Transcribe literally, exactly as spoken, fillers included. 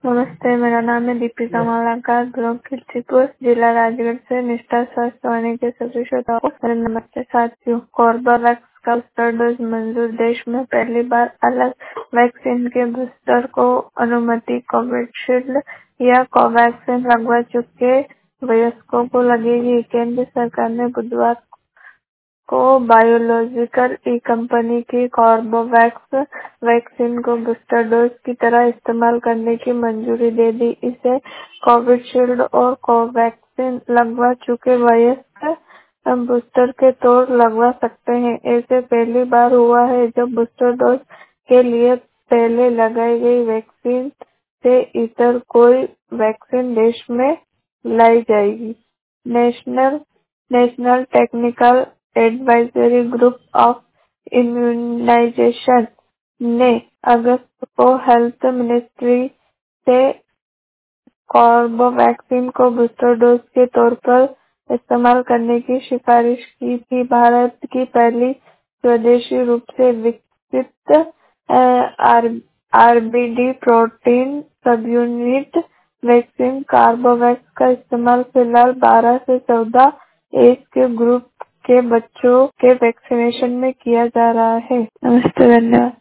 नमस्ते, मेरा नाम है दीपिका मालाकार, ब्लॉक कीर्तिपुर, जिला राजगढ़ से निष्ठा स्वास्थ्य वाणी के सभी श्रोताओं को मेरा नमस्ते। साथियों, कोर्बेवैक्स का बूस्टर डोज मंजूर। देश में पहली बार अलग वैक्सीन के बूस्टर को अनुमति। कोविशील्ड या कोवैक्सीन लगवा चुके वयस्कों को लगेगी। केंद्र सरकार ने बुधवार को बायोलॉजिकल ई कंपनी की कोर्बेवैक्स वैक्सीन को बूस्टर डोज की तरह इस्तेमाल करने की मंजूरी दे दी। इसे कोविशील्ड और कोवैक्सीन लगवा चुके वयस्क बूस्टर के तौर लगवा सकते हैं। ऐसे पहली बार हुआ है जब बूस्टर डोज के लिए पहले लगाई गई वैक्सीन से इतर कोई वैक्सीन देश में लाई जाएगी। National national technical advisory group of immunisation ने अगस्त को हेल्थ मिनिस्ट्री से कोर्बेवैक्स को बूस्टर डोज के तौर पर इस्तेमाल करने की सिफारिश की थी। भारत की पहली स्वदेशी रूप से विकसित RBD protein subunit vaccine Corbevax का इस्तेमाल फिलहाल बारह से चौदह एज के ग्रुप के बच्चों के वैक्सीनेशन में किया जा रहा है। नमस्ते, धन्यवाद।